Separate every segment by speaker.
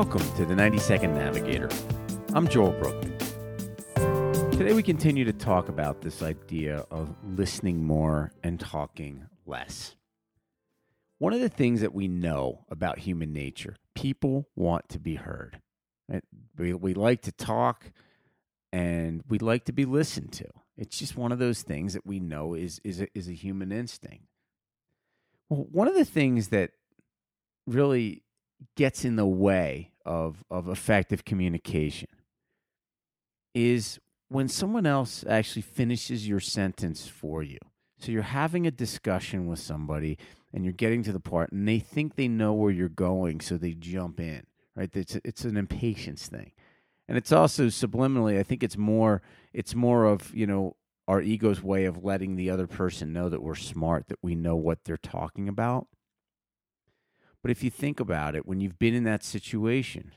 Speaker 1: Welcome to the 90-Second Navigator. I'm Joel Brookman. Today we continue to talk about this idea of listening more and talking less. One of the things that we know about human nature, people want to be heard. Right? We like to talk and we like to be listened to. It's just one of those things that we know is a human instinct. Well, one of the things that really gets in the way of effective communication is when someone else actually finishes your sentence for you. So you're having a discussion with somebody and you're getting to the part and they think they know where you're going, so they jump in, right? It's an impatience thing. And it's also subliminally, I think it's more of, our ego's way of letting the other person know that we're smart, that we know what they're talking about. But if you think about it, when you've been in that situation,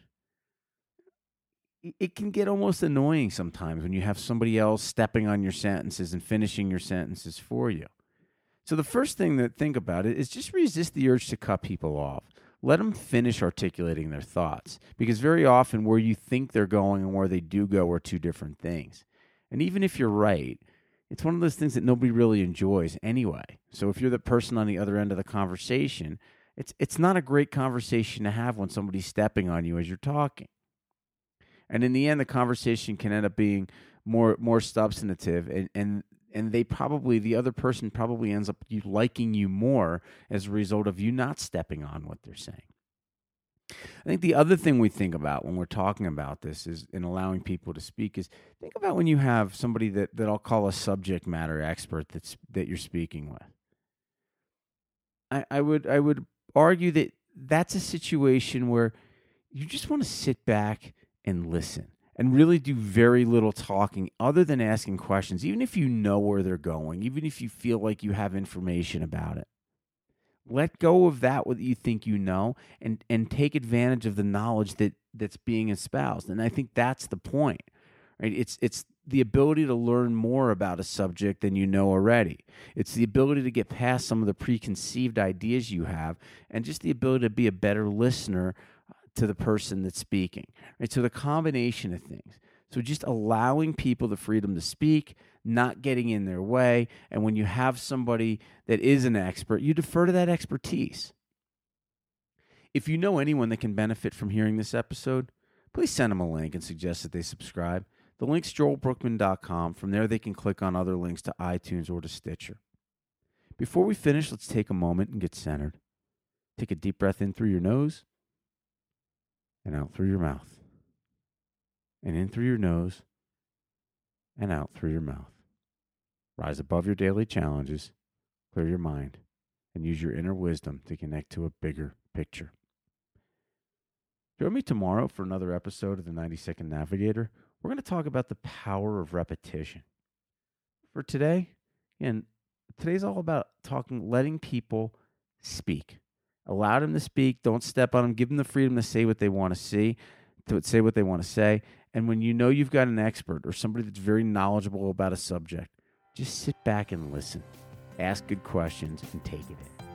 Speaker 1: it can get almost annoying sometimes when you have somebody else stepping on your sentences and finishing your sentences for you. So the first thing to think about it is just resist the urge to cut people off. Let them finish articulating their thoughts, because very often where you think they're going and where they do go are two different things. And even if you're right, it's one of those things that nobody really enjoys anyway. So if you're the person on the other end of the conversation, it's not a great conversation to have when somebody's stepping on you as you're talking. And in the end, the conversation can end up being more substantive, and the other person probably ends up liking you more as a result of you not stepping on what they're saying. I think the other thing we think about when we're talking about this is in allowing people to speak is think about when you have somebody that I'll call a subject matter expert that you're speaking with. I would argue that that's a situation where you just want to sit back and listen and really do very little talking other than asking questions, even if you know where they're going, even if you feel like you have information about it. Let go of that what you think you know and take advantage of the knowledge that's being espoused. And I think that's the point, right? It's the ability to learn more about a subject than you know already. It's the ability to get past some of the preconceived ideas you have and just the ability to be a better listener to the person that's speaking, right? So the combination of things. So just allowing people the freedom to speak, not getting in their way, and when you have somebody that is an expert, you defer to that expertise. If you know anyone that can benefit from hearing this episode, please send them a link and suggest that they subscribe. The link's joelbrookman.com. From there, they can click on other links to iTunes or to Stitcher. Before we finish, let's take a moment and get centered. Take a deep breath in through your nose and out through your mouth. And in through your nose and out through your mouth. Rise above your daily challenges, clear your mind, and use your inner wisdom to connect to a bigger picture. Join me tomorrow for another episode of the 90-Second Navigator. We're going to talk about the power of repetition. For today, today's all about letting people speak. Allow them to speak. Don't step on them. Give them the freedom to say what they want to say what they want to say. And when you know you've got an expert or somebody that's very knowledgeable about a subject, just sit back and listen. Ask good questions and take it in.